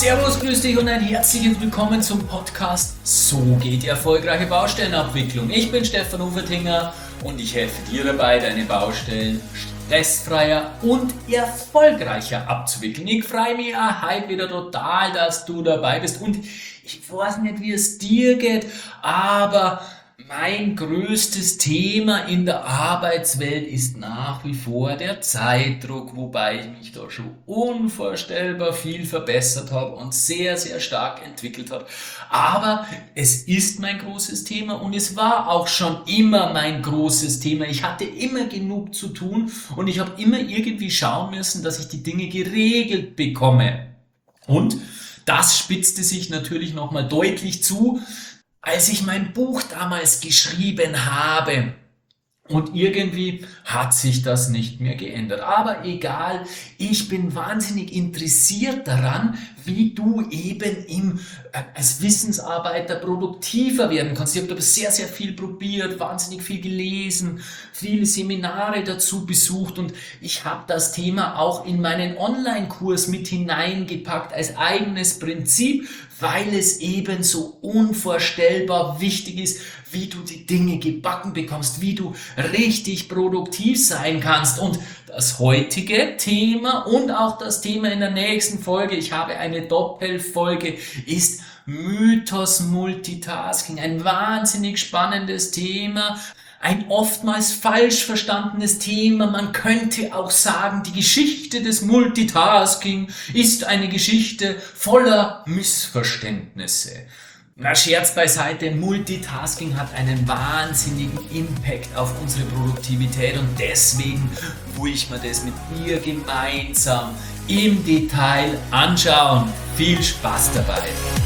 Servus, grüß dich und ein herzliches Willkommen zum Podcast So geht die erfolgreiche Baustellenabwicklung. Ich bin Stefan Ufertinger und ich helfe dir dabei, deine Baustellen stressfreier und erfolgreicher abzuwickeln. Ich freue mich heute wieder total, dass du dabei bist und ich weiß nicht, wie es dir geht, aber mein größtes Thema in der Arbeitswelt ist nach wie vor der Zeitdruck, wobei ich mich da schon unvorstellbar viel verbessert habe und sehr, sehr stark entwickelt habe. Aber es ist mein großes Thema und es war auch schon immer mein großes Thema. Ich hatte immer genug zu tun und ich habe immer irgendwie schauen müssen, dass ich die Dinge geregelt bekomme. Und das spitzte sich natürlich nochmal deutlich zu, als ich mein Buch damals geschrieben habe. Und irgendwie hat sich das nicht mehr geändert. Aber egal, ich bin wahnsinnig interessiert daran, wie du eben als Wissensarbeiter produktiver werden kannst. Ich habe da sehr, sehr viel probiert, wahnsinnig viel gelesen, viele Seminare dazu besucht und ich habe das Thema auch in meinen Online-Kurs mit hineingepackt als eigenes Prinzip, weil es eben so unvorstellbar wichtig ist, wie du die Dinge gebacken bekommst, wie du richtig produktiv sein kannst. Und das heutige Thema und auch das Thema in der nächsten Folge, ich habe eine Doppelfolge, ist Mythos Multitasking. Ein wahnsinnig spannendes Thema. Ein oftmals falsch verstandenes Thema. Man könnte auch sagen, die Geschichte des Multitasking ist eine Geschichte voller Missverständnisse. Na, Scherz beiseite, Multitasking hat einen wahnsinnigen Impact auf unsere Produktivität und deswegen will ich mir das mit dir gemeinsam im Detail anschauen. Viel Spaß dabei!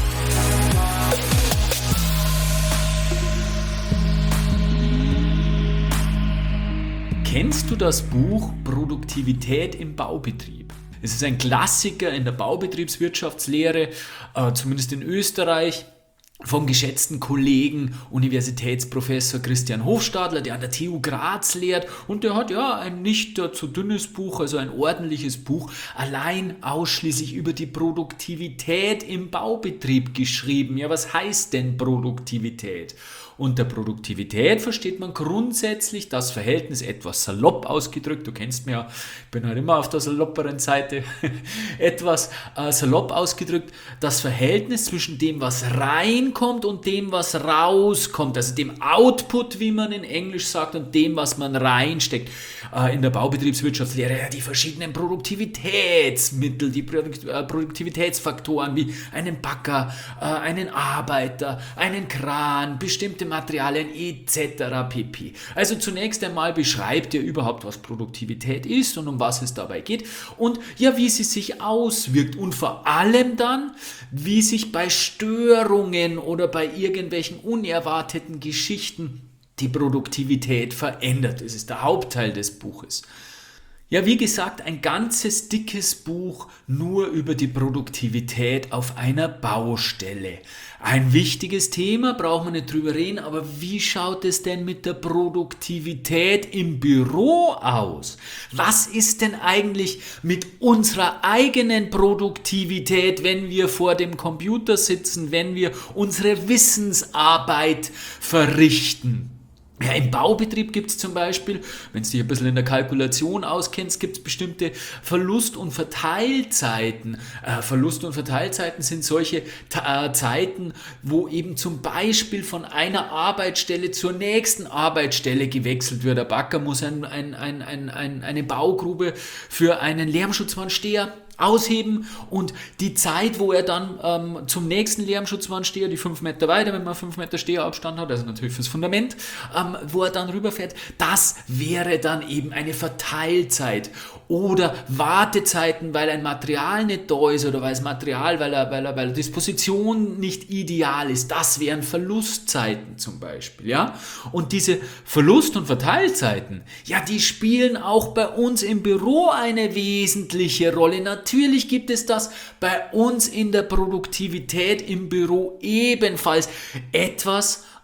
Kennst du das Buch Produktivität im Baubetrieb? Es ist ein Klassiker in der Baubetriebswirtschaftslehre, zumindest in Österreich, vom geschätzten Kollegen Universitätsprofessor Christian Hofstadler, der an der TU Graz lehrt und der hat ein nicht zu dünnes Buch, also ein ordentliches Buch, allein ausschließlich über die Produktivität im Baubetrieb geschrieben. Ja, was heißt denn Produktivität? Unter Produktivität versteht man grundsätzlich das Verhältnis, etwas salopp ausgedrückt, du kennst mich ja, ich bin halt immer auf der salopperen Seite, etwas salopp ausgedrückt, das Verhältnis zwischen dem, was reinkommt und dem, was rauskommt, also dem Output, wie man in Englisch sagt, und dem, was man reinsteckt. In der Baubetriebswirtschaftslehre die verschiedenen Produktivitätsmittel, die Produktivitätsfaktoren wie einen Bagger, einen Arbeiter, einen Kran, bestimmte Materialien etc. pp. Also zunächst einmal beschreibt ihr überhaupt, was Produktivität ist und um was es dabei geht und ja, wie sie sich auswirkt und vor allem dann, wie sich bei Störungen oder bei irgendwelchen unerwarteten Geschichten die Produktivität verändert. Das ist der Hauptteil des Buches. Ja, wie gesagt, ein ganzes dickes Buch nur über die Produktivität auf einer Baustelle. Ein wichtiges Thema, brauchen wir nicht drüber reden, aber wie schaut es denn mit der Produktivität im Büro aus? Was ist denn eigentlich mit unserer eigenen Produktivität, wenn wir vor dem Computer sitzen, wenn wir unsere Wissensarbeit verrichten? Ja, im Baubetrieb gibt es zum Beispiel, wenn du dich ein bisschen in der Kalkulation auskennst, gibt es bestimmte Verlust- und Verteilzeiten. Verlust- und Verteilzeiten sind solche Zeiten, wo eben zum Beispiel von einer Arbeitsstelle zur nächsten Arbeitsstelle gewechselt wird. Der Bagger muss eine Baugrube für einen Lärmschutzwandsteher ausheben und die Zeit, wo er dann zum nächsten Lärmschutzwandsteher, die 5 Meter weiter, wenn man 5 Meter Steherabstand hat, also natürlich fürs Fundament, wo er dann rüberfährt, das wäre dann eben eine Verteilzeit. Oder Wartezeiten, weil ein Material nicht da ist oder weil das Material, weil er Disposition nicht ideal ist. Das wären Verlustzeiten zum Beispiel. Ja? Und diese Verlust- und Verteilzeiten, ja, die spielen auch bei uns im Büro eine wesentliche Rolle. Natürlich gibt es das bei uns in der Produktivität im Büro ebenfalls. Etwas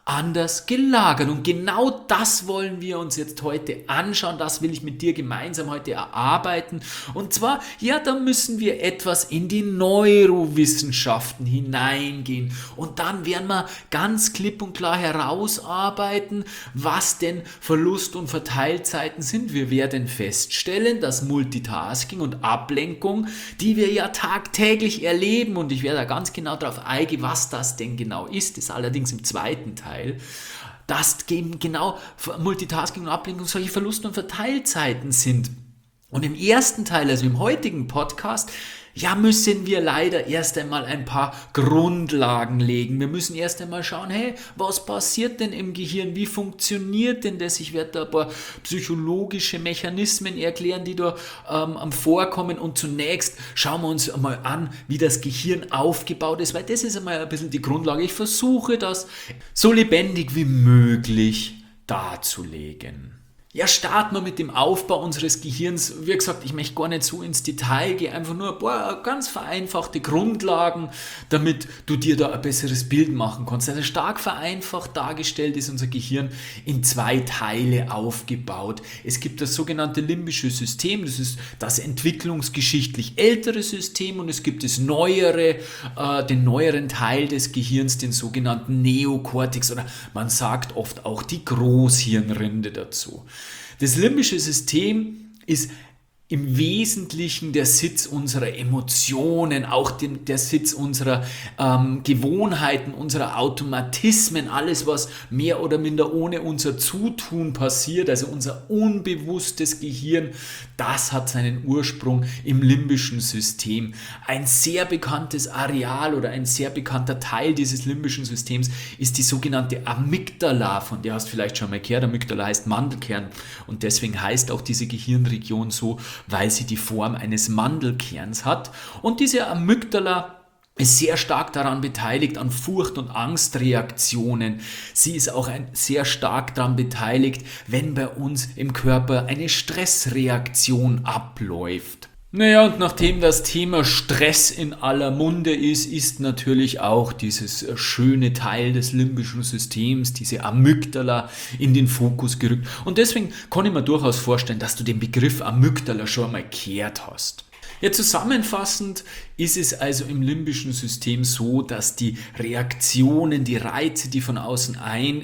anders gelagert. Und genau das wollen wir uns jetzt heute anschauen. Das will ich mit dir gemeinsam heute erarbeiten. Und zwar, ja, da müssen wir etwas in die Neurowissenschaften hineingehen. Und dann werden wir ganz klipp und klar herausarbeiten, was denn Verlust- und Verteilzeiten sind. Wir werden feststellen, dass Multitasking und Ablenkung, die wir ja tagtäglich erleben, und ich werde da ganz genau darauf eingehen, was das denn genau ist allerdings im zweiten Teil, dass eben genau Multitasking und Ablenkung solche Verlust- und Verteilzeiten sind. Und im ersten Teil, also im heutigen Podcast, ja, müssen wir leider erst einmal ein paar Grundlagen legen. Wir müssen erst einmal schauen, hey, was passiert denn im Gehirn? Wie funktioniert denn das? Ich werde da ein paar psychologische Mechanismen erklären, die da vorkommen. Und zunächst schauen wir uns einmal an, wie das Gehirn aufgebaut ist, weil das ist einmal ein bisschen die Grundlage. Ich versuche das so lebendig wie möglich darzulegen. Ja, starten wir mit dem Aufbau unseres Gehirns. Wie gesagt, ich möchte gar nicht so ins Detail gehen, einfach nur ein paar ganz vereinfachte Grundlagen, damit du dir da ein besseres Bild machen kannst. Also stark vereinfacht dargestellt ist unser Gehirn in 2 Teile aufgebaut. Es gibt das sogenannte limbische System, das ist das entwicklungsgeschichtlich ältere System, und es gibt das neuere, den neueren Teil des Gehirns, den sogenannten Neokortex, oder man sagt oft auch die Großhirnrinde dazu. Das limbische System ist im Wesentlichen der Sitz unserer Emotionen, auch der Sitz unserer Gewohnheiten, unserer Automatismen, alles, was mehr oder minder ohne unser Zutun passiert, also unser unbewusstes Gehirn, das hat seinen Ursprung im limbischen System. Ein sehr bekanntes Areal oder ein sehr bekannter Teil dieses limbischen Systems ist die sogenannte Amygdala, von der hast du vielleicht schon mal gehört. Amygdala heißt Mandelkern, und deswegen heißt auch diese Gehirnregion so, weil sie die Form eines Mandelkerns hat. Und diese Amygdala ist sehr stark daran beteiligt, an Furcht- und Angstreaktionen. Sie ist auch sehr stark daran beteiligt, wenn bei uns im Körper eine Stressreaktion abläuft. Naja, und nachdem das Thema Stress in aller Munde ist natürlich auch dieses schöne Teil des limbischen Systems, diese Amygdala, in den Fokus gerückt. Und deswegen kann ich mir durchaus vorstellen, dass du den Begriff Amygdala schon einmal gehört hast. Ja, zusammenfassend ist es also im limbischen System so, dass die Reaktionen, die Reize, die von außen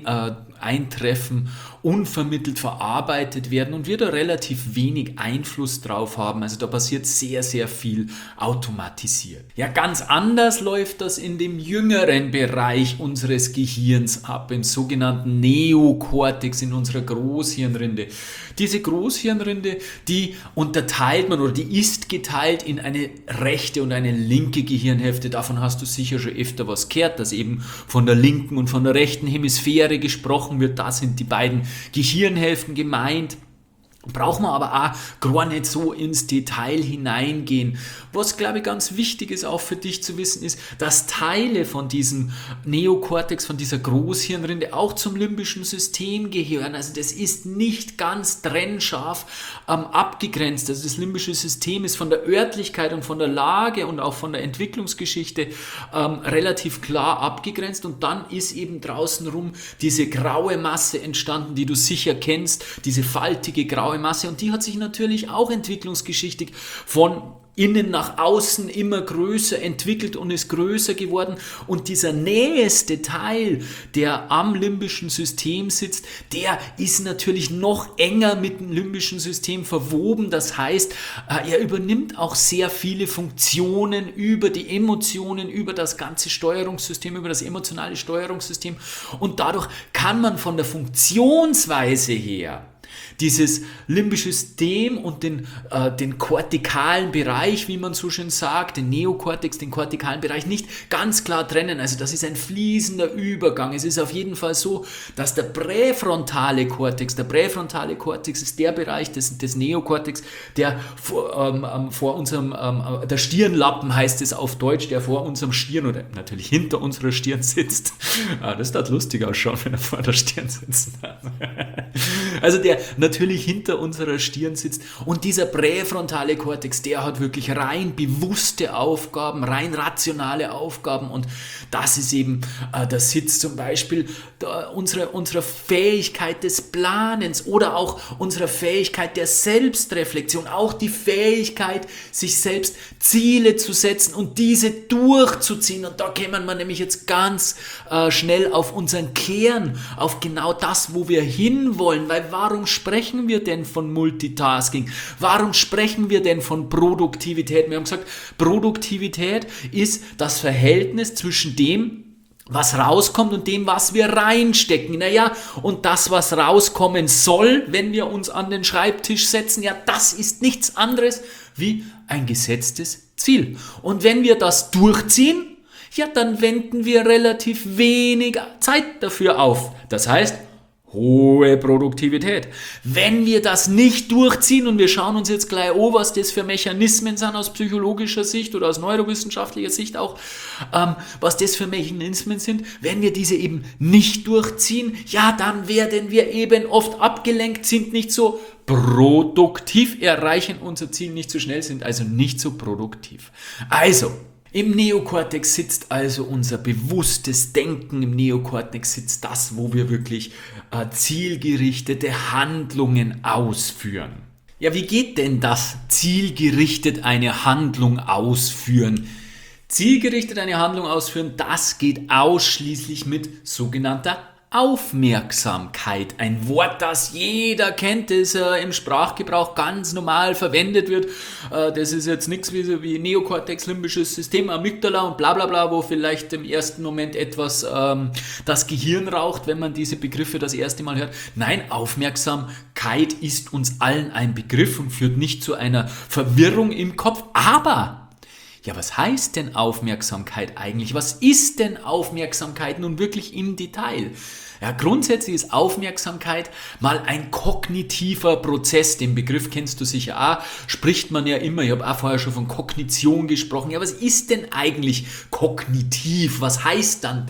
eintreffen, unvermittelt verarbeitet werden und wir da relativ wenig Einfluss drauf haben. Also da passiert sehr, sehr viel automatisiert. Ja, ganz anders läuft das in dem jüngeren Bereich unseres Gehirns ab, im sogenannten Neokortex, in unserer Großhirnrinde. Diese Großhirnrinde, die unterteilt man, oder die ist geteilt in eine rechte und eine linke Gehirnhälfte. Davon hast du sicher schon öfter was gehört, dass eben von der linken und von der rechten Hemisphäre gesprochen wird. Da sind die beiden Gehirnhälften gemeint. Brauchen wir aber auch gar nicht so ins Detail hineingehen. Was, glaube ich, ganz wichtig ist auch für dich zu wissen, ist, dass Teile von diesem Neokortex, von dieser Großhirnrinde auch zum limbischen System gehören. Also das ist nicht ganz trennscharf abgegrenzt. Also das limbische System ist von der Örtlichkeit und von der Lage und auch von der Entwicklungsgeschichte relativ klar abgegrenzt. Und dann ist eben draußen rum diese graue Masse entstanden, die du sicher kennst, diese faltige graue Masse, und die hat sich natürlich auch entwicklungsgeschichtlich von innen nach außen immer größer entwickelt und ist größer geworden, und dieser nächste Teil, der am limbischen System sitzt, der ist natürlich noch enger mit dem limbischen System verwoben. Das heißt, er übernimmt auch sehr viele Funktionen über die Emotionen, über das ganze Steuerungssystem, über das emotionale Steuerungssystem, und dadurch kann man von der Funktionsweise her dieses limbische System und den kortikalen Bereich, wie man so schön sagt, den Neokortex, den kortikalen Bereich, nicht ganz klar trennen. Also das ist ein fließender Übergang. Es ist auf jeden Fall so, dass der präfrontale Kortex ist der Bereich des Neokortex, der vor unserem, der Stirnlappen heißt es auf Deutsch, der vor unserem Stirn oder natürlich hinter unserer Stirn sitzt. Das darf lustig ausschauen, wenn er vor der Stirn sitzt. Also der natürlich hinter unserer Stirn sitzt. Und dieser präfrontale Kortex, der hat wirklich rein bewusste Aufgaben, rein rationale Aufgaben. Und das ist eben der Sitz zum Beispiel unserer Fähigkeit des Planens oder auch unserer Fähigkeit der Selbstreflexion, auch die Fähigkeit, sich selbst Ziele zu setzen und diese durchzuziehen. Und da kämen wir nämlich jetzt ganz schnell auf unseren Kern, auf genau das, wo wir hinwollen. Weil warum sprechen wir denn von Multitasking? Warum sprechen wir denn von Produktivität? Wir haben gesagt, Produktivität ist das Verhältnis zwischen dem, was rauskommt und dem, was wir reinstecken. Naja, und das, was rauskommen soll, wenn wir uns an den Schreibtisch setzen, ja, das ist nichts anderes wie ein gesetztes Ziel. Und wenn wir das durchziehen, ja, dann wenden wir relativ wenig Zeit dafür auf. Das heißt, hohe Produktivität. Wenn wir das nicht durchziehen, und wir schauen uns jetzt gleich an, was das für Mechanismen sind aus psychologischer Sicht oder aus neurowissenschaftlicher Sicht auch, was das für Mechanismen sind, wenn wir diese eben nicht durchziehen, ja, dann werden wir eben oft abgelenkt, sind nicht so produktiv, erreichen unser Ziel nicht so schnell, sind also nicht so produktiv. Also, im Neokortex sitzt also unser bewusstes Denken, im Neokortex sitzt das, wo wir wirklich zielgerichtete Handlungen ausführen. Ja, wie geht denn das zielgerichtet eine Handlung ausführen? Zielgerichtet eine Handlung ausführen, das geht ausschließlich mit sogenannter Aufmerksamkeit. Ein Wort, das jeder kennt, das im Sprachgebrauch ganz normal verwendet wird. Das ist jetzt nichts wie Neokortex, limbisches System, Amygdala und bla bla bla, wo vielleicht im ersten Moment etwas das Gehirn raucht, wenn man diese Begriffe das erste Mal hört. Nein, Aufmerksamkeit ist uns allen ein Begriff und führt nicht zu einer Verwirrung im Kopf, aber ja, was heißt denn Aufmerksamkeit eigentlich? Was ist denn Aufmerksamkeit nun wirklich im Detail? Ja, grundsätzlich ist Aufmerksamkeit mal ein kognitiver Prozess. Den Begriff kennst du sicher auch, spricht man ja immer. Ich habe auch vorher schon von Kognition gesprochen. Ja, was ist denn eigentlich kognitiv? Was heißt denn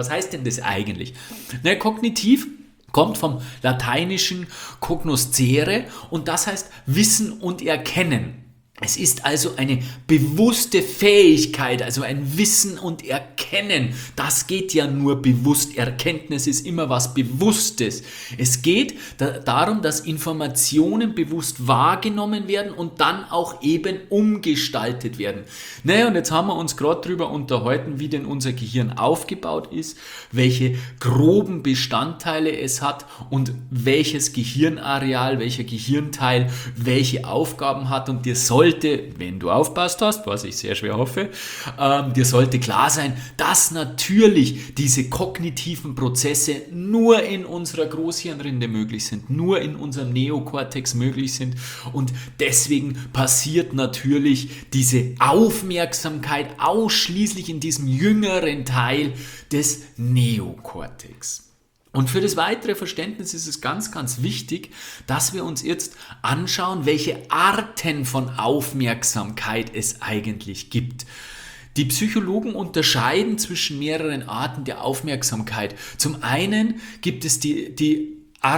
das eigentlich? Na, kognitiv kommt vom lateinischen cognoscere und das heißt Wissen und Erkennen. Es ist also eine bewusste Fähigkeit, also ein Wissen und Erkennen. Das geht ja nur bewusst. Erkenntnis ist immer was Bewusstes. Es geht darum, dass Informationen bewusst wahrgenommen werden und dann auch eben umgestaltet werden. Naja, und jetzt haben wir uns gerade darüber unterhalten, wie denn unser Gehirn aufgebaut ist, welche groben Bestandteile es hat und welches Gehirnareal, welcher Gehirnteil welche Aufgaben hat. Und dir sollte, wenn du aufpasst hast, was ich sehr schwer hoffe, dir sollte klar sein, dass natürlich diese kognitiven Prozesse nur in unserer Großhirnrinde möglich sind, nur in unserem Neokortex möglich sind und deswegen passiert natürlich diese Aufmerksamkeit ausschließlich in diesem jüngeren Teil des Neokortex. Und für das weitere Verständnis ist es ganz, ganz wichtig, dass wir uns jetzt anschauen, welche Arten von Aufmerksamkeit es eigentlich gibt. Die Psychologen unterscheiden zwischen mehreren Arten der Aufmerksamkeit. Zum einen gibt es die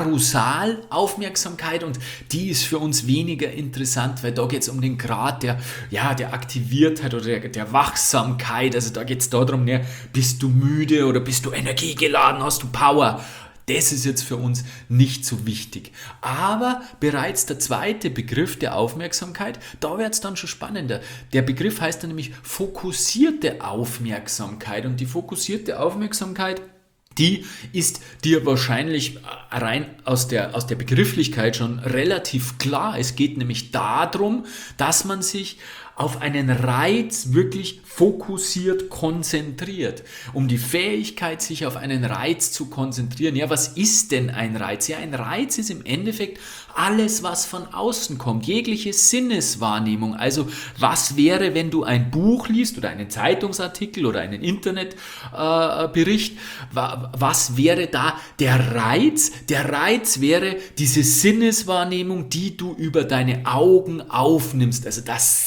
Arousal-Aufmerksamkeit und die ist für uns weniger interessant, weil da geht es um den Grad der Aktiviertheit oder der Wachsamkeit. Also da geht es darum, ne, bist du müde oder bist du energiegeladen, hast du Power? Das ist jetzt für uns nicht so wichtig. Aber bereits der zweite Begriff der Aufmerksamkeit, da wird es dann schon spannender. Der Begriff heißt dann nämlich fokussierte Aufmerksamkeit und die fokussierte Aufmerksamkeit, die ist dir wahrscheinlich rein aus der Begrifflichkeit schon relativ klar. Es geht nämlich darum, dass man sich auf einen Reiz wirklich fokussiert konzentriert. Um die Fähigkeit, sich auf einen Reiz zu konzentrieren. Ja, was ist denn ein Reiz? Ja, ein Reiz ist im Endeffekt alles, was von außen kommt. Jegliche Sinneswahrnehmung. Also, was wäre, wenn du ein Buch liest oder einen Zeitungsartikel oder einen Internetbericht? Was wäre da der Reiz? Der Reiz wäre diese Sinneswahrnehmung, die du über deine Augen aufnimmst. Also das Sehen.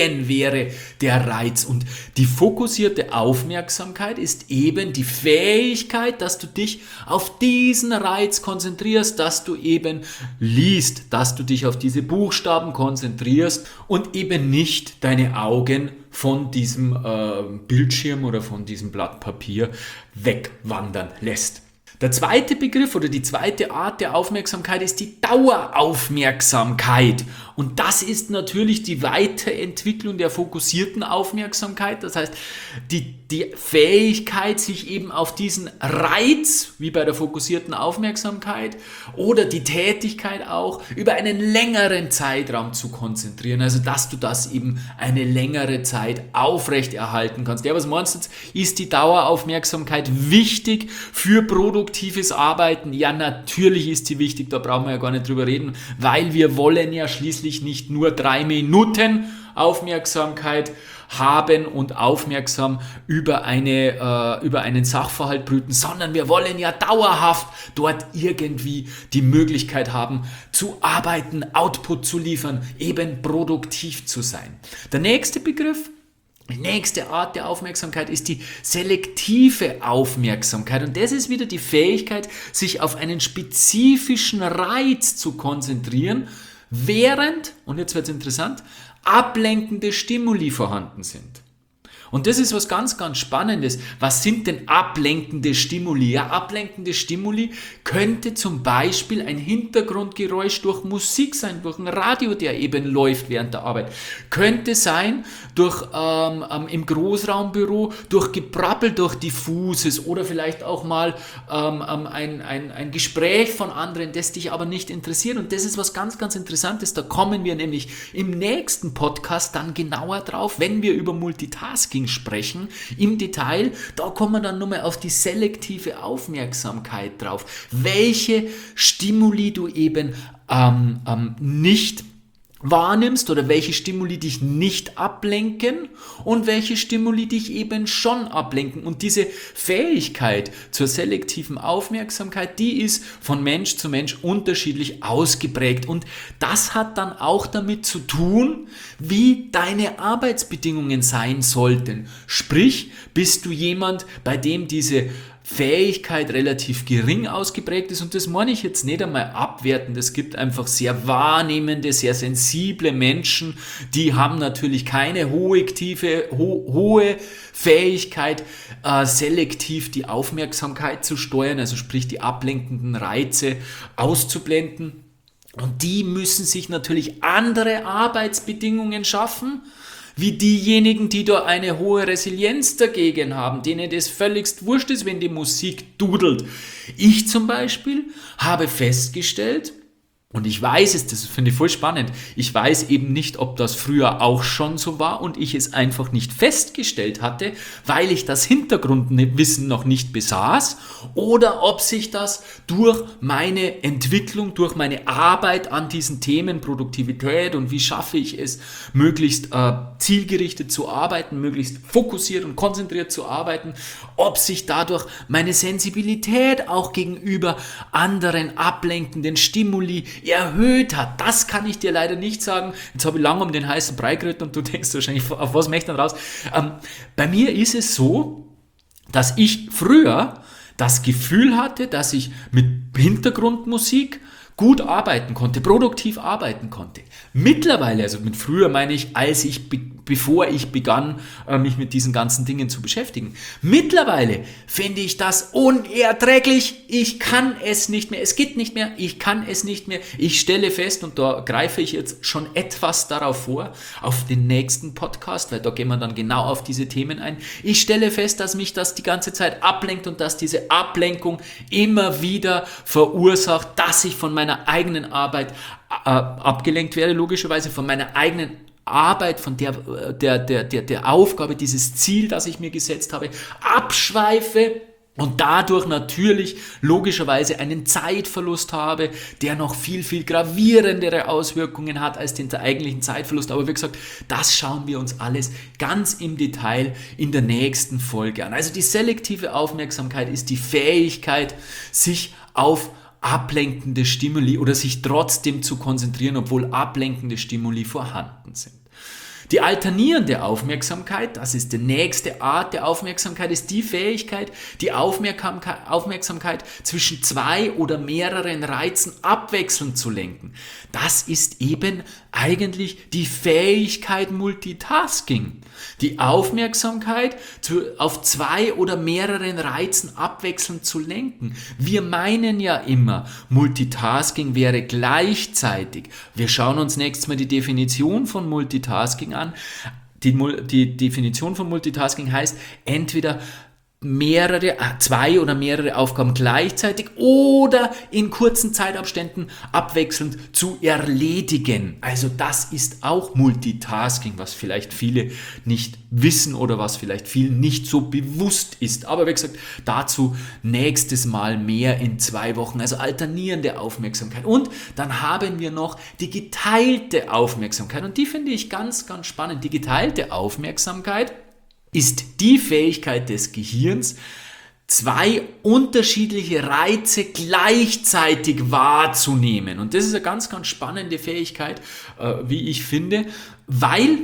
sehen wäre der Reiz. Und die fokussierte Aufmerksamkeit ist eben die Fähigkeit, dass du dich auf diesen Reiz konzentrierst, dass du eben liest, dass du dich auf diese Buchstaben konzentrierst und eben nicht deine Augen von diesem Bildschirm oder von diesem Blatt Papier wegwandern lässt. Der zweite Begriff oder die zweite Art der Aufmerksamkeit ist die Daueraufmerksamkeit. Und das ist natürlich die Weiterentwicklung der fokussierten Aufmerksamkeit. Das heißt, die Fähigkeit, sich eben auf diesen Reiz, wie bei der fokussierten Aufmerksamkeit, oder die Tätigkeit auch, über einen längeren Zeitraum zu konzentrieren. Also, dass du das eben eine längere Zeit aufrechterhalten kannst. Ja, was meinst du jetzt? Ist die Daueraufmerksamkeit wichtig für produktives Arbeiten? Ja, natürlich ist sie wichtig, da brauchen wir ja gar nicht drüber reden, weil wir wollen ja schließlich nicht nur 3 Minuten Aufmerksamkeit haben und aufmerksam über einen Sachverhalt brüten, sondern wir wollen ja dauerhaft dort irgendwie die Möglichkeit haben, zu arbeiten, Output zu liefern, eben produktiv zu sein. Der nächste Begriff, die nächste Art der Aufmerksamkeit ist die selektive Aufmerksamkeit. Und das ist wieder die Fähigkeit, sich auf einen spezifischen Reiz zu konzentrieren, während, und jetzt wird es interessant, ablenkende Stimuli vorhanden sind. Und das ist was ganz, ganz Spannendes. Was sind denn ablenkende Stimuli? Ja, ablenkende Stimuli könnte zum Beispiel ein Hintergrundgeräusch durch Musik sein, durch ein Radio, der eben läuft während der Arbeit. Könnte sein durch im Großraumbüro, durch Gebrabbel, durch Diffuses oder vielleicht auch mal ein Gespräch von anderen, das dich aber nicht interessiert. Und das ist was ganz, ganz Interessantes. Da kommen wir nämlich im nächsten Podcast dann genauer drauf, wenn wir über Multitasking sprechen, im Detail, da kommen wir dann nochmal auf die selektive Aufmerksamkeit drauf. Welche Stimuli du eben nicht wahrnimmst oder welche Stimuli dich nicht ablenken und welche Stimuli dich eben schon ablenken. Und diese Fähigkeit zur selektiven Aufmerksamkeit, die ist von Mensch zu Mensch unterschiedlich ausgeprägt. Und das hat dann auch damit zu tun, wie deine Arbeitsbedingungen sein sollten. Sprich, bist du jemand, bei dem diese Fähigkeit relativ gering ausgeprägt ist, und das meine ich jetzt nicht einmal abwertend. Es gibt einfach sehr wahrnehmende, sehr sensible Menschen, die haben natürlich keine hohe Fähigkeit, selektiv die Aufmerksamkeit zu steuern, also sprich die ablenkenden Reize auszublenden. Und die müssen sich natürlich andere Arbeitsbedingungen schaffen, wie diejenigen, die da eine hohe Resilienz dagegen haben, denen das völligst wurscht ist, wenn die Musik dudelt. Ich zum Beispiel habe festgestellt, und ich weiß es, das finde ich voll spannend, ich weiß eben nicht, ob das früher auch schon so war und ich es einfach nicht festgestellt hatte, weil ich das Hintergrundwissen noch nicht besaß, oder ob sich das durch meine Entwicklung, durch meine Arbeit an diesen Themen Produktivität und wie schaffe ich es, möglichst zielgerichtet zu arbeiten, möglichst fokussiert und konzentriert zu arbeiten, ob sich dadurch meine Sensibilität auch gegenüber anderen ablenkenden Stimuli erhöht hat. Das kann ich dir leider nicht sagen. Jetzt habe ich lange um den heißen Brei geritten und du denkst wahrscheinlich, auf was möchte ich dann raus? Bei mir ist es so, dass ich früher das Gefühl hatte, dass ich mit Hintergrundmusik gut arbeiten konnte, produktiv arbeiten konnte. Mittlerweile, also mit früher meine ich, bevor ich begann, mich mit diesen ganzen Dingen zu beschäftigen. Mittlerweile finde ich das unerträglich. Ich kann es nicht mehr. Es geht nicht mehr. Ich kann es nicht mehr. Ich stelle fest, und da greife ich jetzt schon etwas darauf vor, auf den nächsten Podcast, weil da gehen wir dann genau auf diese Themen ein. Ich stelle fest, dass mich das die ganze Zeit ablenkt und dass diese Ablenkung immer wieder verursacht, dass ich von meiner eigenen Arbeit abgelenkt werde, logischerweise von meiner eigenen Arbeit, von der Aufgabe, dieses Ziel, das ich mir gesetzt habe, abschweife und dadurch natürlich logischerweise einen Zeitverlust habe, der noch viel, viel gravierendere Auswirkungen hat als den eigentlichen Zeitverlust. Aber wie gesagt, das schauen wir uns alles ganz im Detail in der nächsten Folge an. Also die selektive Aufmerksamkeit ist die Fähigkeit, sich auf ablenkende Stimuli oder sich trotzdem zu konzentrieren, obwohl ablenkende Stimuli vorhanden sind. Die alternierende Aufmerksamkeit, das ist die nächste Art der Aufmerksamkeit, ist die Fähigkeit, die Aufmerksamkeit zwischen zwei oder mehreren Reizen abwechselnd zu lenken. Das ist eben eigentlich die Fähigkeit Multitasking. Die Aufmerksamkeit auf zwei oder mehreren Reizen abwechselnd zu lenken. Wir meinen ja immer, Multitasking wäre gleichzeitig. Wir schauen uns nächstes Mal die Definition von Multitasking an. Die Definition von Multitasking heißt entweder zwei oder mehrere Aufgaben gleichzeitig oder in kurzen Zeitabständen abwechselnd zu erledigen. Also das ist auch Multitasking, was vielleicht viele nicht wissen oder was vielleicht vielen nicht so bewusst ist. Aber wie gesagt, dazu nächstes Mal mehr in 2 Wochen. Also alternierende Aufmerksamkeit. Und dann haben wir noch die geteilte Aufmerksamkeit. Und die finde ich ganz, ganz spannend. Die geteilte Aufmerksamkeit ist die Fähigkeit des Gehirns, 2 unterschiedliche Reize gleichzeitig wahrzunehmen. Und das ist eine ganz, ganz spannende Fähigkeit, wie ich finde, weil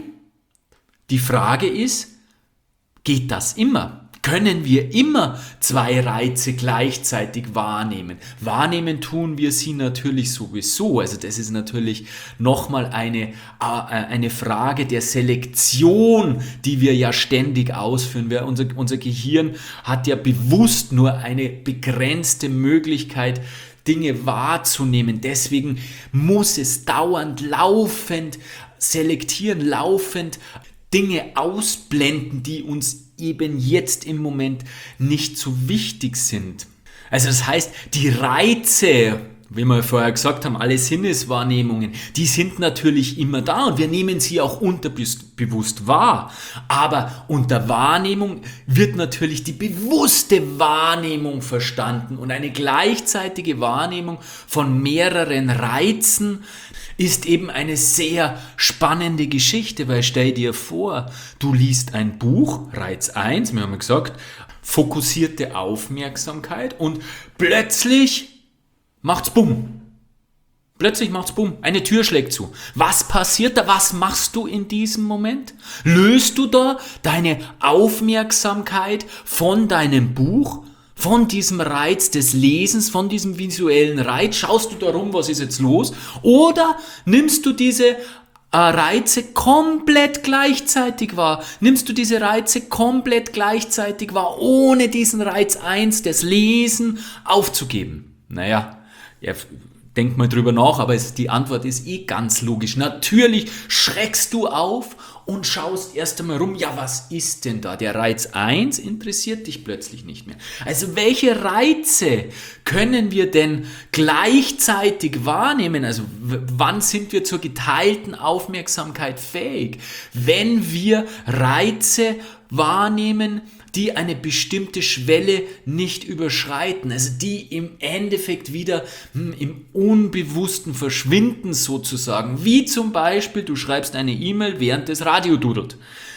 die Frage ist, geht das immer? Können wir immer 2 Reize gleichzeitig wahrnehmen? Wahrnehmen tun wir sie natürlich sowieso. Also das ist natürlich nochmal eine Frage der Selektion, die wir ja ständig ausführen. Unser Gehirn hat ja bewusst nur eine begrenzte Möglichkeit, Dinge wahrzunehmen. Deswegen muss es dauernd, laufend selektieren, laufend Dinge ausblenden, die uns eben jetzt im Moment nicht so wichtig sind. Also das heißt, die Reize, wie wir vorher gesagt haben, alle Sinneswahrnehmungen, die sind natürlich immer da und wir nehmen sie auch unterbewusst wahr. Aber unter Wahrnehmung wird natürlich die bewusste Wahrnehmung verstanden und eine gleichzeitige Wahrnehmung von mehreren Reizen ist eben eine sehr spannende Geschichte, weil stell dir vor, du liest ein Buch, Reiz 1, wir haben gesagt, fokussierte Aufmerksamkeit und plötzlich macht's bumm. Plötzlich macht's bumm, eine Tür schlägt zu. Was passiert da? Was machst du in diesem Moment? Löst du da deine Aufmerksamkeit von deinem Buch? Von diesem Reiz des Lesens, von diesem visuellen Reiz, schaust du da rum, was ist jetzt los? Oder nimmst du diese Reize komplett gleichzeitig wahr? Nimmst du diese Reize komplett gleichzeitig wahr, ohne diesen Reiz 1 des Lesen aufzugeben? Naja, denk mal drüber nach, aber die Antwort ist ganz logisch. Natürlich schreckst du auf und schaust erst einmal rum, ja, was ist denn da? Der Reiz 1 interessiert dich plötzlich nicht mehr. Also welche Reize können wir denn gleichzeitig wahrnehmen? Also wann sind wir zur geteilten Aufmerksamkeit fähig? Wenn wir Reize wahrnehmen, die eine bestimmte Schwelle nicht überschreiten, also die im Endeffekt wieder im Unbewussten verschwinden sozusagen, wie zum Beispiel, du schreibst eine E-Mail, während das Radio dudelt.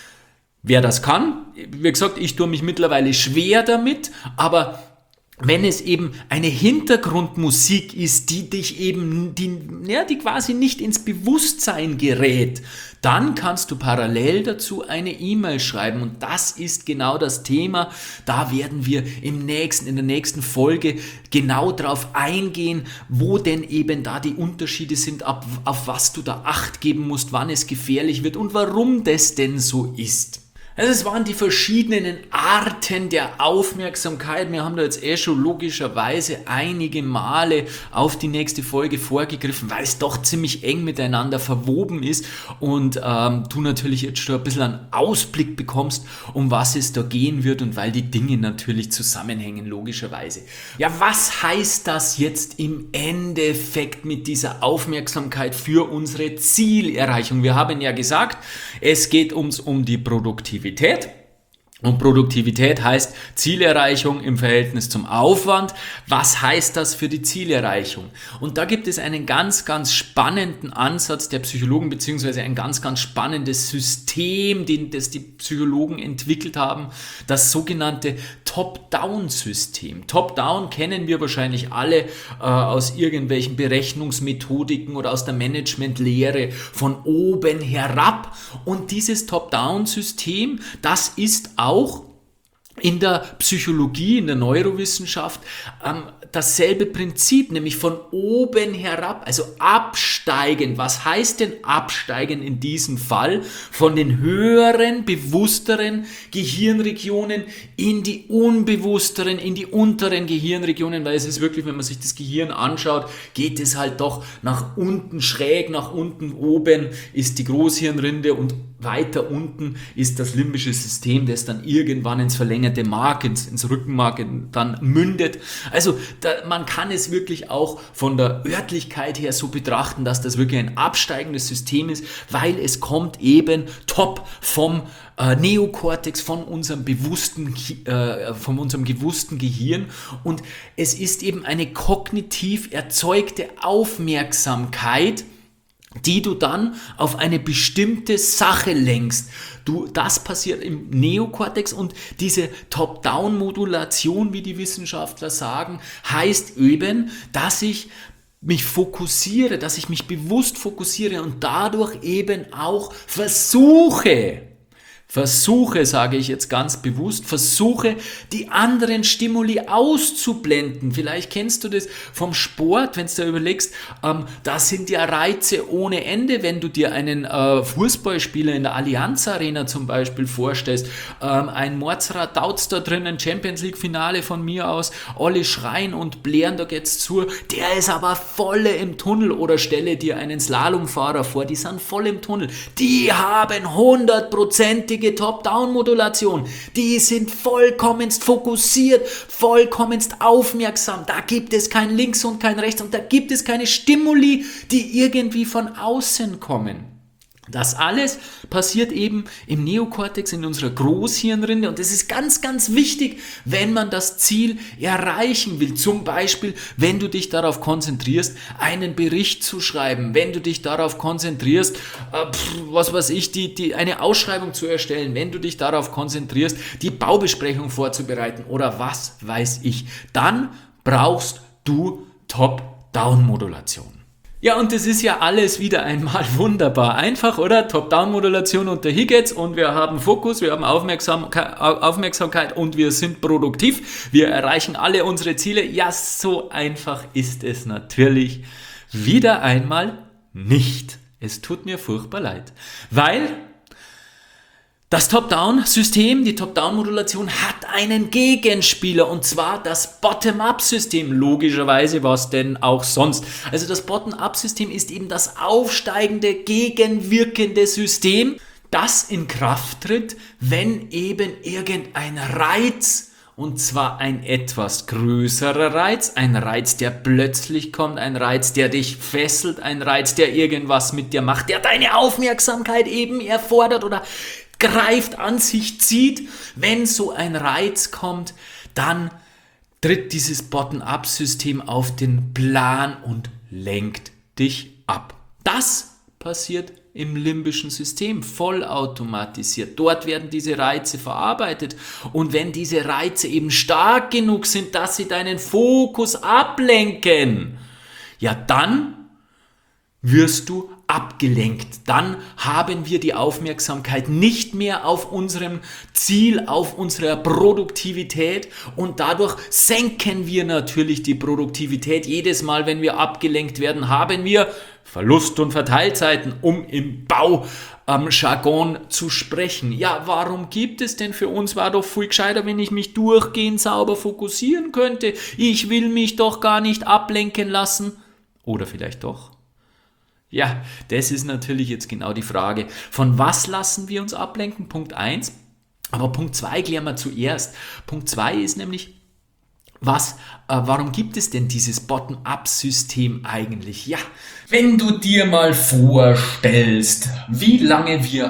Wer das kann, wie gesagt, ich tue mich mittlerweile schwer damit, aber wenn es eben eine Hintergrundmusik ist, die dich eben, die quasi nicht ins Bewusstsein gerät, dann kannst du parallel dazu eine E-Mail schreiben und das ist genau das Thema. Da werden wir in der nächsten Folge genau drauf eingehen, wo denn eben da die Unterschiede sind, auf was du da Acht geben musst, wann es gefährlich wird und warum das denn so ist. Also es waren die verschiedenen Arten der Aufmerksamkeit. Wir haben da jetzt schon logischerweise einige Male auf die nächste Folge vorgegriffen, weil es doch ziemlich eng miteinander verwoben ist und du natürlich jetzt schon ein bisschen einen Ausblick bekommst, um was es da gehen wird und weil die Dinge natürlich zusammenhängen, logischerweise. Ja, was heißt das jetzt im Endeffekt mit dieser Aufmerksamkeit für unsere Zielerreichung? Wir haben ja gesagt, es geht uns um die Produktivität. Und Produktivität heißt Zielerreichung im Verhältnis zum Aufwand. Was heißt das für die Zielerreichung? Und da gibt es einen ganz, ganz spannenden Ansatz der Psychologen, beziehungsweise ein ganz, ganz spannendes System, das die Psychologen entwickelt haben, das sogenannte Top-Down-System. Top-Down kennen wir wahrscheinlich alle aus irgendwelchen Berechnungsmethodiken oder aus der Managementlehre von oben herab. Und dieses Top-Down-System, das ist auch in der Psychologie, in der Neurowissenschaft dasselbe Prinzip, nämlich von oben herab, also absteigen. Was heißt denn absteigen in diesem Fall? Von den höheren, bewussteren Gehirnregionen in die unbewussteren, in die unteren Gehirnregionen, weil es ist wirklich, wenn man sich das Gehirn anschaut, geht es halt doch nach unten, schräg nach unten. Oben ist die Großhirnrinde und weiter unten ist das limbische System, das dann irgendwann ins verlängerte Mark, ins Rückenmark dann mündet. Also man kann es wirklich auch von der Örtlichkeit her so betrachten, dass das wirklich ein absteigendes System ist, weil es kommt eben top vom Neokortex, von unserem bewussten Gehirn, und es ist eben eine kognitiv erzeugte Aufmerksamkeit, die du dann auf eine bestimmte Sache lenkst. Das passiert im Neokortex, und diese Top-Down-Modulation, wie die Wissenschaftler sagen, heißt eben, dass ich mich fokussiere, dass ich mich bewusst fokussiere und dadurch eben auch versuche, sage ich jetzt ganz bewusst, versuche, die anderen Stimuli auszublenden. Vielleicht kennst du das vom Sport, wenn du dir überlegst, da sind ja Reize ohne Ende, wenn du dir einen Fußballspieler in der Allianz Arena zum Beispiel vorstellst, ein Mordsrad daut's da drinnen, Champions League Finale von mir aus, alle schreien und blären, da geht's zu, der ist aber voll im Tunnel. Oder stelle dir einen Slalomfahrer vor, die sind voll im Tunnel, die haben 100%ige Top-Down-Modulation. Die sind vollkommenst fokussiert, vollkommenst aufmerksam. Da gibt es kein Links und kein Rechts, und da gibt es keine Stimuli, die irgendwie von außen kommen. Das alles passiert eben im Neokortex, in unserer Großhirnrinde, und das ist ganz, ganz wichtig, wenn man das Ziel erreichen will. Zum Beispiel, wenn du dich darauf konzentrierst, einen Bericht zu schreiben, wenn du dich darauf konzentrierst, eine Ausschreibung zu erstellen, wenn du dich darauf konzentrierst, die Baubesprechung vorzubereiten oder was weiß ich, dann brauchst du Top-Down-Modulation. Ja, und das ist ja alles wieder einmal wunderbar einfach, oder? Top-Down-Modulation unter Higgins, und wir haben Fokus, wir haben Aufmerksamkeit und wir sind produktiv. Wir erreichen alle unsere Ziele. Ja, so einfach ist es natürlich wieder einmal nicht. Es tut mir furchtbar leid, weil das Top-Down-System, die Top-Down-Modulation hat einen Gegenspieler, und zwar das Bottom-Up-System, logischerweise, was denn auch sonst. Also das Bottom-Up-System ist eben das aufsteigende, gegenwirkende System, das in Kraft tritt, wenn eben irgendein Reiz, und zwar ein etwas größerer Reiz, ein Reiz, der plötzlich kommt, ein Reiz, der dich fesselt, ein Reiz, der irgendwas mit dir macht, der deine Aufmerksamkeit eben erfordert oder greift, an sich zieht. Wenn so ein Reiz kommt, dann tritt dieses Bottom-up-System auf den Plan und lenkt dich ab. Das passiert im limbischen System, vollautomatisiert. Dort werden diese Reize verarbeitet, und wenn diese Reize eben stark genug sind, dass sie deinen Fokus ablenken, ja, dann wirst du abgelenkt. Dann haben wir die Aufmerksamkeit nicht mehr auf unserem Ziel, auf unserer Produktivität, und dadurch senken wir natürlich die Produktivität. Jedes Mal, wenn wir abgelenkt werden, haben wir Verlust- und Verteilzeiten, um im Baujargon zu sprechen. Ja, warum gibt es denn für uns? War doch viel gescheiter, wenn ich mich durchgehend sauber fokussieren könnte. Ich will mich doch gar nicht ablenken lassen. Oder vielleicht doch? Ja, das ist natürlich jetzt genau die Frage. Von was lassen wir uns ablenken? Punkt 1. Aber Punkt 2 klären wir zuerst. Punkt 2 ist nämlich, warum gibt es denn dieses Bottom-up-System eigentlich? Ja, wenn du dir mal vorstellst, wie lange wir auf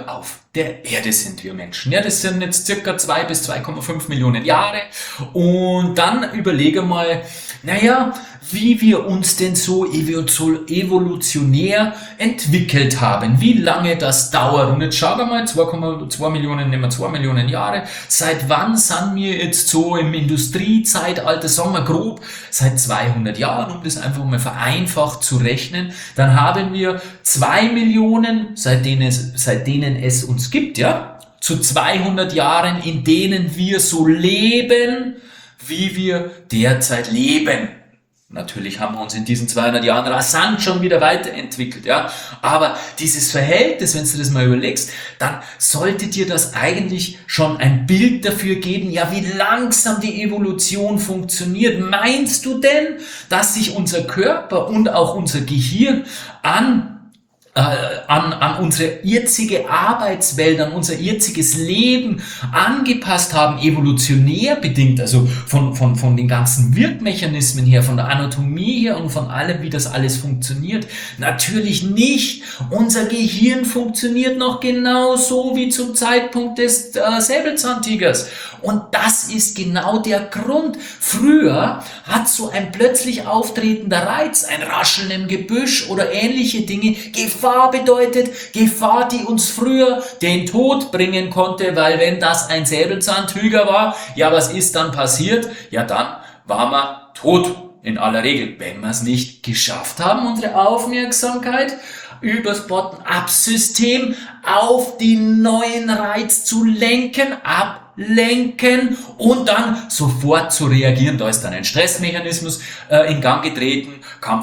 der Erde sind wir Menschen. Ja, das sind jetzt circa 2 bis 2,5 Millionen Jahre. Und dann überlege mal, naja, wie wir uns denn so evolutionär entwickelt haben, wie lange das dauert. Und jetzt schauen wir mal, 2,2 Millionen, nehmen wir 2 Millionen Jahre. Seit wann sind wir jetzt so im Industriezeitalter, sagen wir grob, seit 200 Jahren, um das einfach mal vereinfacht zu rechnen. Dann haben wir 2 Millionen, seit denen es uns gibt, ja, zu 200 Jahren, in denen wir so leben, wie wir derzeit leben. Natürlich haben wir uns in diesen 200 Jahren rasant schon wieder weiterentwickelt, ja. Aber dieses Verhältnis, wenn du das mal überlegst, dann sollte dir das eigentlich schon ein Bild dafür geben, ja, wie langsam die Evolution funktioniert. Meinst du denn, dass sich unser Körper und auch unser Gehirn an unsere jetzige Arbeitswelt, an unser jetziges Leben angepasst haben, evolutionär bedingt, also von den ganzen Wirkmechanismen her, von der Anatomie her und von allem, wie das alles funktioniert? Natürlich nicht. Unser Gehirn funktioniert noch genauso wie zum Zeitpunkt des Säbelzahntigers. Und das ist genau der Grund. Früher hat so ein plötzlich auftretender Reiz, ein Rascheln im Gebüsch oder ähnliche Dinge, Gefahr bedeutet, Gefahr, die uns früher den Tod bringen konnte, weil wenn das ein Säbelzahntiger war, ja, was ist dann passiert? Ja, dann war man tot in aller Regel, wenn wir es nicht geschafft haben, unsere Aufmerksamkeit übers Bottom-up-System auf den neuen Reiz zu lenken, ablenken und dann sofort zu reagieren. Da ist dann ein Stressmechanismus in Gang getreten,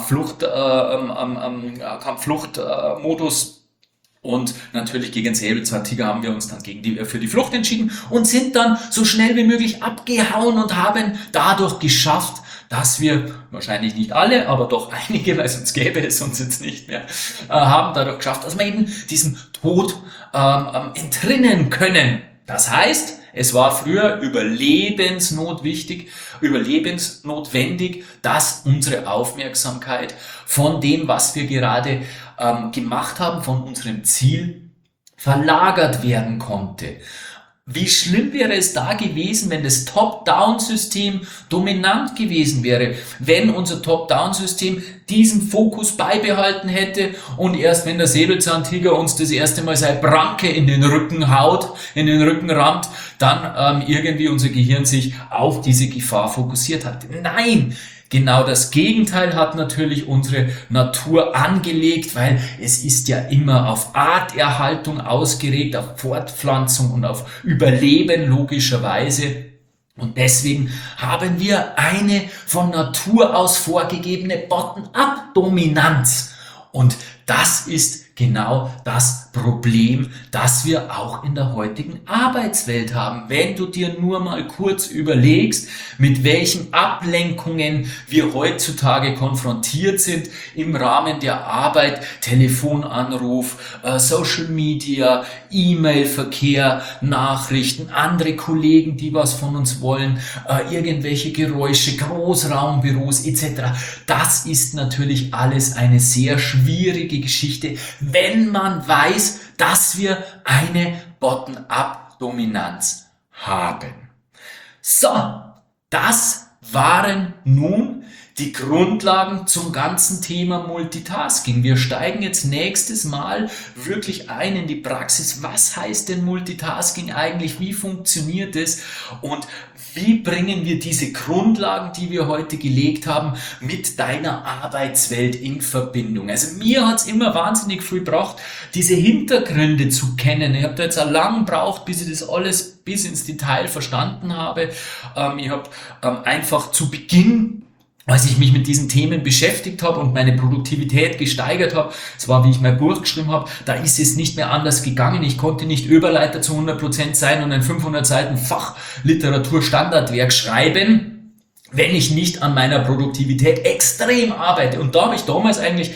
Kampffluchtmodus. Und natürlich gegen Säbelzahntiger haben wir uns dann für die Flucht entschieden und sind dann so schnell wie möglich abgehauen und haben dadurch geschafft, dass wir, wahrscheinlich nicht alle, aber doch einige, weil sonst gäbe es uns jetzt nicht mehr, haben dadurch geschafft, dass wir eben diesem Tod entrinnen können. Das heißt, es war früher überlebensnotwendig, dass unsere Aufmerksamkeit von dem, was wir gerade gemacht haben, von unserem Ziel verlagert werden konnte. Wie schlimm wäre es da gewesen, wenn das Top-Down-System dominant gewesen wäre, wenn unser Top-Down-System diesen Fokus beibehalten hätte und erst wenn der Säbelzahntiger uns das erste Mal seine Pranke in den Rücken haut, in den Rücken rammt, dann irgendwie unser Gehirn sich auf diese Gefahr fokussiert hat. Nein! Genau das Gegenteil hat natürlich unsere Natur angelegt, weil es ist ja immer auf Arterhaltung ausgelegt, auf Fortpflanzung und auf Überleben logischerweise. Und deswegen haben wir eine von Natur aus vorgegebene Bottom-up-Dominanz. Und das ist genau das Problem, das wir auch in der heutigen Arbeitswelt haben. Wenn du dir nur mal kurz überlegst, mit welchen Ablenkungen wir heutzutage konfrontiert sind im Rahmen der Arbeit, Telefonanruf, Social Media, E-Mail-Verkehr, Nachrichten, andere Kollegen, die was von uns wollen, irgendwelche Geräusche, Großraumbüros etc. Das ist natürlich alles eine sehr schwierige Geschichte, wenn man weiß, dass wir eine Bottom-up-Dominanz haben. So, das waren nun die Grundlagen zum ganzen Thema Multitasking. Wir steigen jetzt nächstes Mal wirklich ein in die Praxis. Was heißt denn Multitasking eigentlich? Wie funktioniert es? Und wie bringen wir diese Grundlagen, die wir heute gelegt haben, mit deiner Arbeitswelt in Verbindung? Also mir hat es immer wahnsinnig viel gebraucht, diese Hintergründe zu kennen. Ich habe da jetzt auch lang gebraucht, bis ich das alles bis ins Detail verstanden habe. Ich habe einfach zu Beginn, als ich mich mit diesen Themen beschäftigt habe und meine Produktivität gesteigert habe, das war, wie ich mein Buch geschrieben habe, da ist es nicht mehr anders gegangen. Ich konnte nicht Überleiter zu 100% sein und ein 500 Seiten Fachliteratur-Standardwerk schreiben. wenn ich nicht an meiner Produktivität extrem arbeite. Und da habe ich damals eigentlich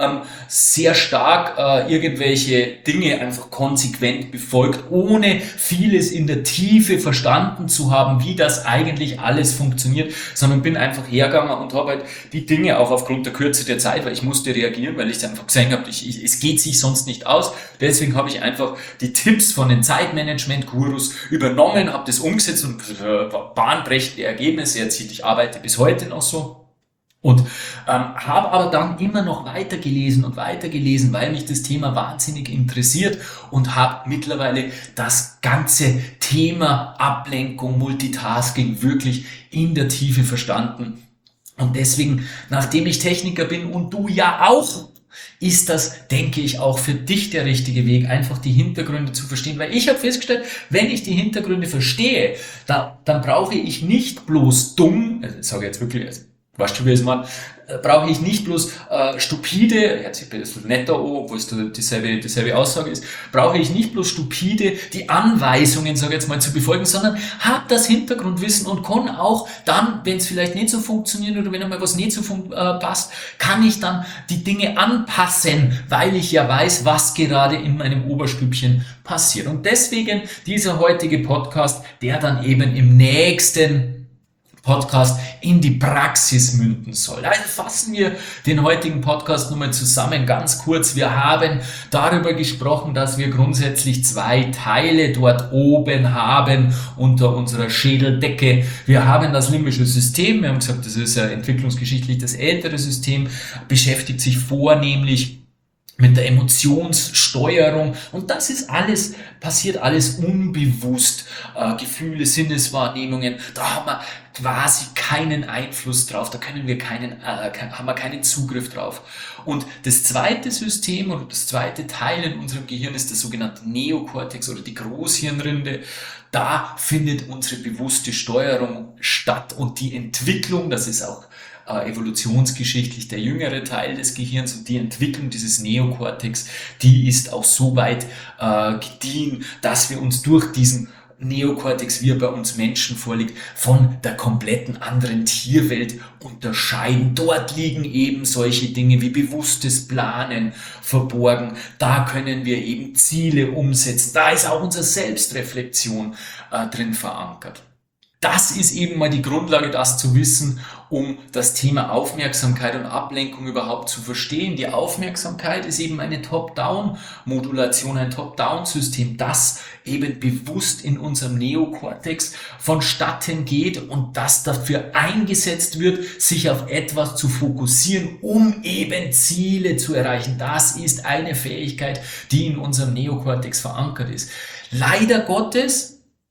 sehr stark irgendwelche Dinge einfach konsequent befolgt, ohne vieles in der Tiefe verstanden zu haben, wie das eigentlich alles funktioniert, sondern bin einfach hergegangen und habe halt die Dinge auch aufgrund der Kürze der Zeit, weil ich musste reagieren, weil ich einfach gesehen habe, es geht sich sonst nicht aus. Deswegen habe ich einfach die Tipps von den Zeitmanagement-Gurus übernommen, habe das umgesetzt und bahnbrechende Ergebnisse erzielt. Ich arbeite bis heute noch so. Und habe aber dann immer noch weitergelesen, weil mich das Thema wahnsinnig interessiert und habe mittlerweile das ganze Thema Ablenkung, Multitasking wirklich in der Tiefe verstanden. Und deswegen, nachdem ich Techniker bin und du ja auch, ist das, denke ich, auch für dich der richtige Weg, einfach die Hintergründe zu verstehen. Weil ich habe festgestellt, wenn ich die Hintergründe verstehe, dann brauche ich nicht bloß dumm, also ich sage jetzt wirklich, weißt du, wie es man, brauche ich nicht bloß stupide, hört sich ein bisschen netter an, obwohl es dieselbe Aussage ist, brauche ich nicht bloß stupide die Anweisungen, sage ich jetzt mal, zu befolgen, sondern habe das Hintergrundwissen und kann auch dann, wenn es vielleicht nicht so funktioniert oder wenn einmal was nicht so passt, kann ich dann die Dinge anpassen, weil ich ja weiß, was gerade in meinem Oberstübchen passiert. Und deswegen dieser heutige Podcast, der dann eben im nächsten Podcast in die Praxis münden soll. Also fassen wir den heutigen Podcast nochmal zusammen, ganz kurz. Wir haben darüber gesprochen, dass wir grundsätzlich 2 Teile dort oben haben unter unserer Schädeldecke. Wir haben das limbische System. Wir haben gesagt, das ist ja entwicklungsgeschichtlich das ältere System, beschäftigt sich vornehmlich mit der Emotionssteuerung, und das ist alles, passiert alles unbewusst. Gefühle, Sinneswahrnehmungen, da haben wir quasi keinen Einfluss drauf, da können wir haben wir keinen Zugriff drauf. Und das zweite System oder das zweite Teil in unserem Gehirn ist der sogenannte Neokortex oder die Großhirnrinde. Da findet unsere bewusste Steuerung statt und die Entwicklung, das ist auch evolutionsgeschichtlich der jüngere Teil des Gehirns, und die Entwicklung dieses Neokortex, die ist auch so weit gediehen, dass wir uns durch diesen Neokortex, wie er bei uns Menschen vorliegt, von der kompletten anderen Tierwelt unterscheiden. Dort liegen eben solche Dinge wie bewusstes Planen verborgen. Da können wir eben Ziele umsetzen. Da ist auch unsere Selbstreflexion drin verankert. Das ist eben mal die Grundlage, das zu wissen, um das Thema Aufmerksamkeit und Ablenkung überhaupt zu verstehen. Die Aufmerksamkeit ist eben eine Top-Down-Modulation, ein Top-Down-System, das eben bewusst in unserem Neokortex vonstatten geht und das dafür eingesetzt wird, sich auf etwas zu fokussieren, um eben Ziele zu erreichen. Das ist eine Fähigkeit, die in unserem Neokortex verankert ist. Leider Gottes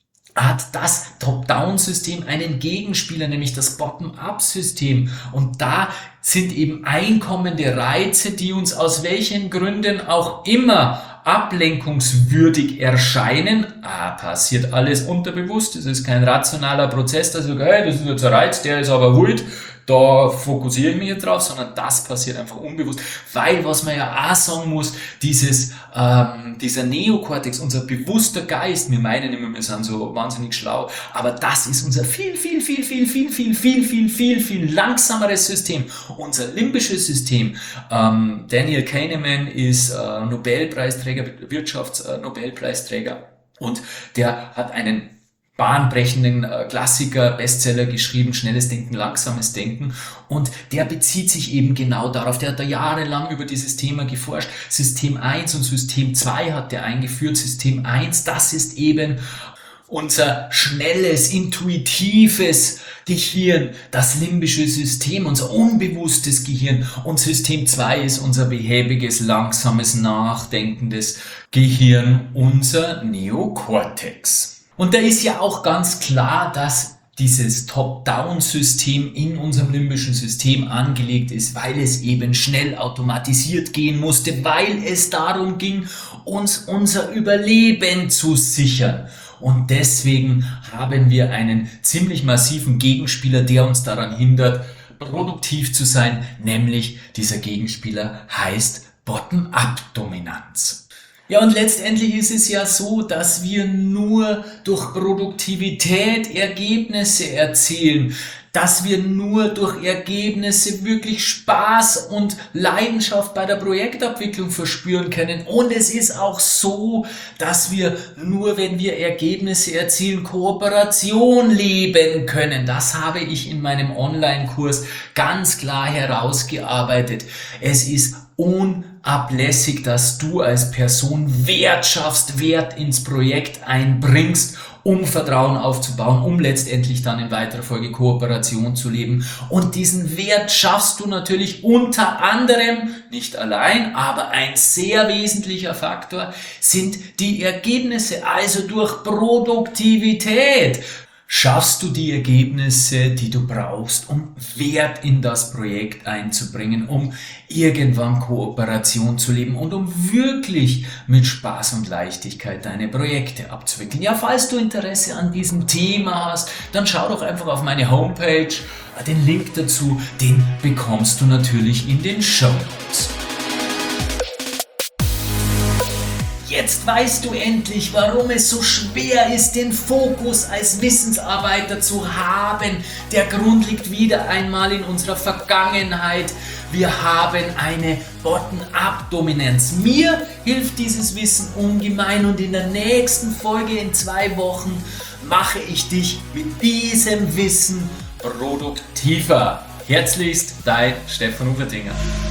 hat das Top-Down-System einen Gegenspieler, nämlich das Bottom-Up-System. Und da sind eben einkommende Reize, die uns aus welchen Gründen auch immer ablenkungswürdig erscheinen. Passiert alles unterbewusst, das ist kein rationaler Prozess, das ist okay, das ist jetzt ein Reiz, der ist aber wild, da fokussiere ich mich jetzt drauf, sondern das passiert einfach unbewusst, weil, was man ja auch sagen muss, dieser Neokortex, unser bewusster Geist, wir meinen immer, wir sind so wahnsinnig schlau, aber das ist unser viel langsameres System, unser limbisches System. Daniel Kahneman ist Nobelpreisträger, Wirtschaftsnobelpreisträger, und der hat einen bahnbrechenden Klassiker, Bestseller geschrieben, Schnelles Denken, Langsames Denken, und der bezieht sich eben genau darauf. Der hat da jahrelang über dieses Thema geforscht. System 1 und System 2 hat der eingeführt. System 1, das ist eben unser schnelles, intuitives Gehirn, das limbische System, unser unbewusstes Gehirn, und System 2 ist unser behäbiges, langsames, nachdenkendes Gehirn, unser Neokortex. Und da ist ja auch ganz klar, dass dieses Top-Down-System in unserem limbischen System angelegt ist, weil es eben schnell automatisiert gehen musste, weil es darum ging, uns unser Überleben zu sichern. Und deswegen haben wir einen ziemlich massiven Gegenspieler, der uns daran hindert, produktiv zu sein, nämlich dieser Gegenspieler heißt Bottom-up-Dominanz. Ja, und letztendlich ist es ja so, dass wir nur durch Produktivität Ergebnisse erzielen. dass wir nur durch Ergebnisse wirklich Spaß und Leidenschaft bei der Projektabwicklung verspüren können. Und es ist auch so, dass wir nur, wenn wir Ergebnisse erzielen, Kooperation leben können. Das habe ich in meinem Online-Kurs ganz klar herausgearbeitet. Es ist unablässig, dass du als Person Wert schaffst, Wert ins Projekt einbringst, um Vertrauen aufzubauen, um letztendlich dann in weiterer Folge Kooperation zu leben. Und diesen Wert schaffst du natürlich unter anderem, nicht allein, aber ein sehr wesentlicher Faktor sind die Ergebnisse, also durch Produktivität. Schaffst du die Ergebnisse, die du brauchst, um Wert in das Projekt einzubringen, um irgendwann Kooperation zu leben und um wirklich mit Spaß und Leichtigkeit deine Projekte abzuwickeln. Ja, falls du Interesse an diesem Thema hast, dann schau doch einfach auf meine Homepage. Den Link dazu, den bekommst du natürlich in den Shownotes. Jetzt weißt du endlich, warum es so schwer ist, den Fokus als Wissensarbeiter zu haben. Der Grund liegt wieder einmal in unserer Vergangenheit. Wir haben eine Bottom-up-Dominanz. Mir hilft dieses Wissen ungemein und in der nächsten Folge in 2 Wochen mache ich dich mit diesem Wissen produktiver. Herzlichst, dein Stefan Ufertinger.